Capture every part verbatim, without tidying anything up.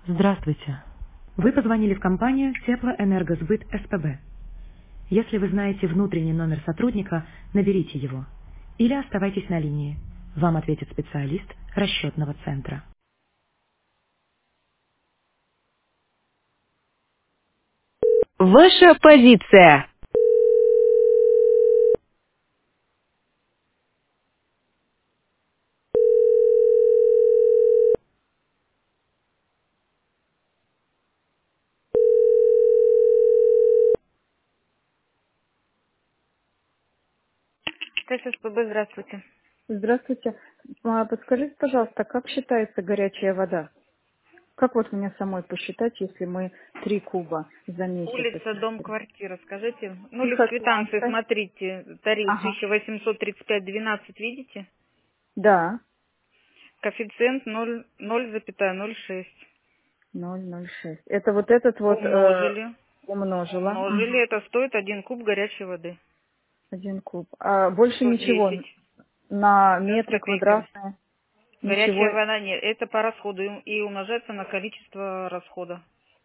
Здравствуйте. Вы позвонили в компанию Теплоэнергосбыт СПБ. Если вы знаете внутренний номер сотрудника, наберите его. Или оставайтесь на линии. Вам ответит специалист расчетного центра. Ваша позиция. ТССПБ, здравствуйте. Здравствуйте. А, Подскажите, пожалуйста, как считается горячая вода? Как вот мне самой посчитать, если мы три куба за месяц? Улица, дом, квартира, скажите. Ну или в квитанции Тихоокеанская. смотрите, тариф Ага. тысяча восемьсот тридцать пять двенадцать, видите? Да. Коэффициент ноль ноль ноль шесть. ноль ноль шесть. Это вот этот вот э, Умножили. умножила. Умножили, Мгм. это стоит один куб горячей воды. Один куб. А больше сто ничего. десять. На Да, с метры копейками. квадратные. Горячая Ничего. вода нет, это по расходу и и умножается на количество расхода.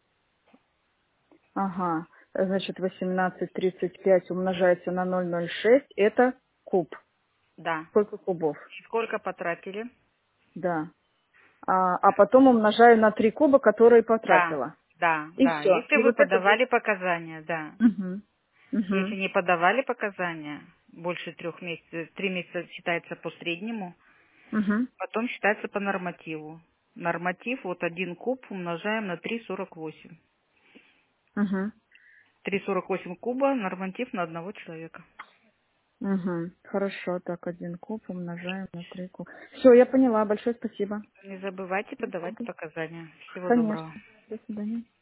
Ага. Значит, восемнадцать тридцать пять умножается на ноль ноль шесть. Это куб. Да. Сколько кубов? Сколько потратили? Да. А, а потом умножаю на три куба, которые Да, потратила. да, И да. все. Если И вы вот это будет. подавали показания, да. Угу. Если Угу. не подавали показания, больше трех месяцев, три месяца считается по среднему, Угу. потом считается по нормативу. Норматив, вот один куб умножаем на три сорок восемь. Угу. три сорок восемь куба, норматив на одного человека. Угу. Хорошо. Так, один куб умножаем на три куба. Все, я поняла. Большое спасибо. Не забывайте подавать показания. Всего доброго. Конечно. До свидания.